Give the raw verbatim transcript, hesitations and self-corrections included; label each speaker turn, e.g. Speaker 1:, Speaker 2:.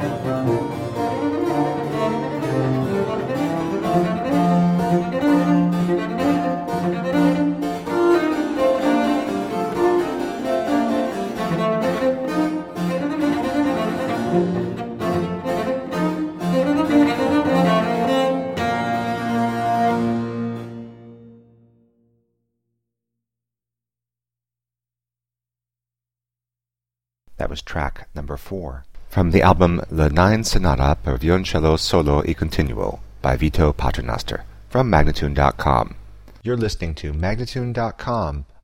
Speaker 1: That was track number four, from the album The Nine Sonata per Violoncello Solo e Continuo by Vito Paternoster, from Magnatune dot com. You're listening to Magnatune dot com,